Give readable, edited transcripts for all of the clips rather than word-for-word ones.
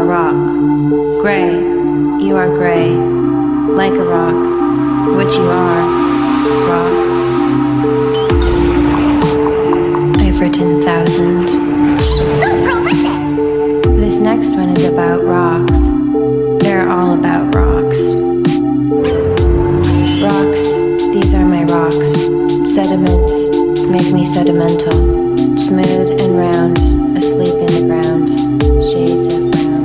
are a rock. Gray, you are gray, like a rock, which you are, rock. I've written thousands. So prolific! This next one is about rocks. They're all about rocks. Rocks, these are my rocks. Sediments make me sedimental. Smooth and round, asleep in the ground. Shades of brown.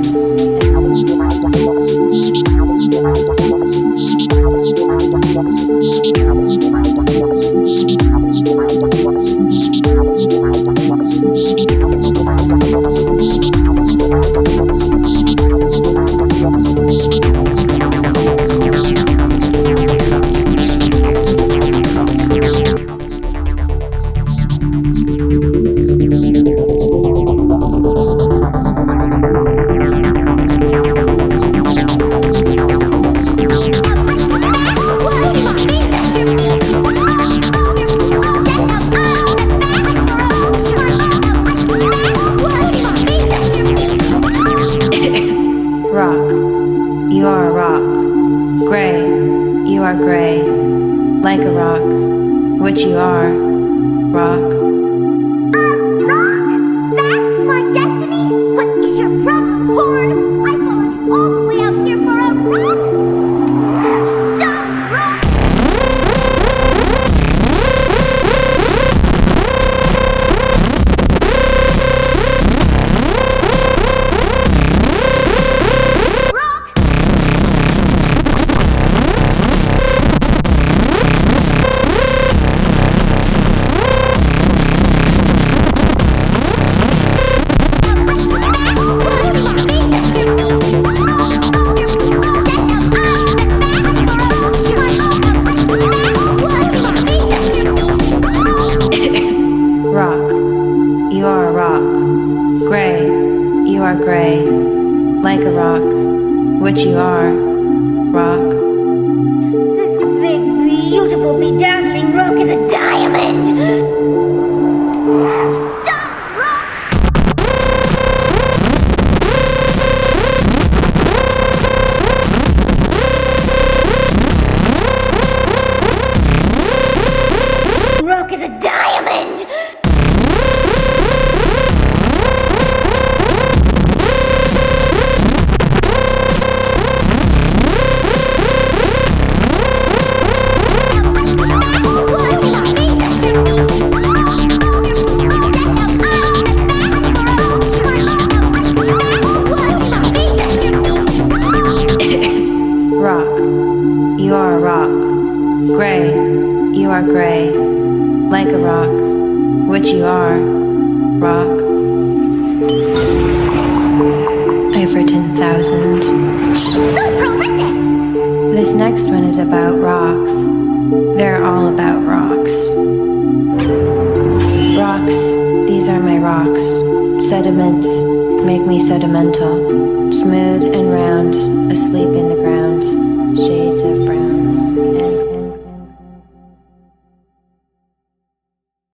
Rock, you are a rock. Gray, you are gray, like a rock, which you are, rock. Rock? That's my destiny? What is your problem, Horn? I followed you all the way out here for a rock? Stop, rock! Rock, you are a rock. Gray, you are gray, like a rock, which you are, rock. This big, beautiful, bedazzling rock is a diamond! Stop, rock! Rock is a diamond! Rock, you are a rock. Gray, you are gray, like a rock, which you are, rock. I've written thousands. So prolific! This next one is about rocks. They're all about rocks. Rocks, these are my rocks. Sediments make me sedimental. Smooth and round, asleep in the ground. Shades of brown.